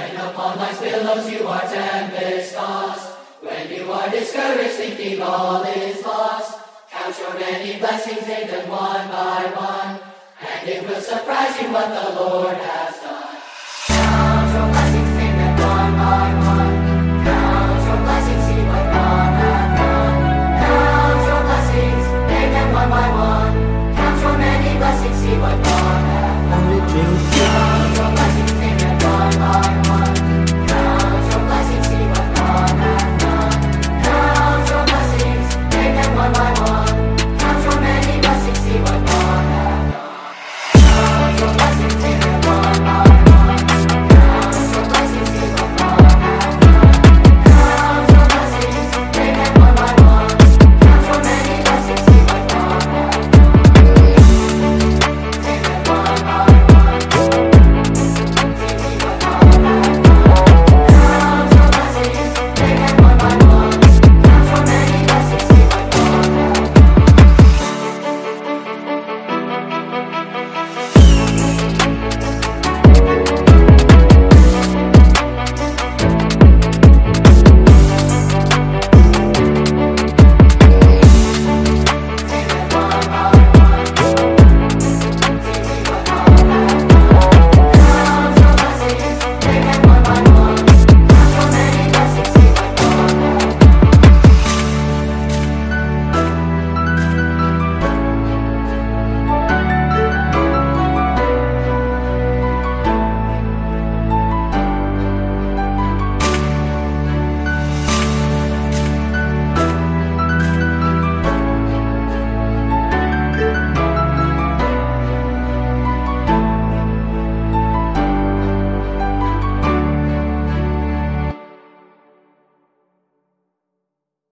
When upon life's billows you are tempest-tossed, when you are discouraged thinking all is lost, count your many blessings, name them one by one, and it will surprise you what the Lord has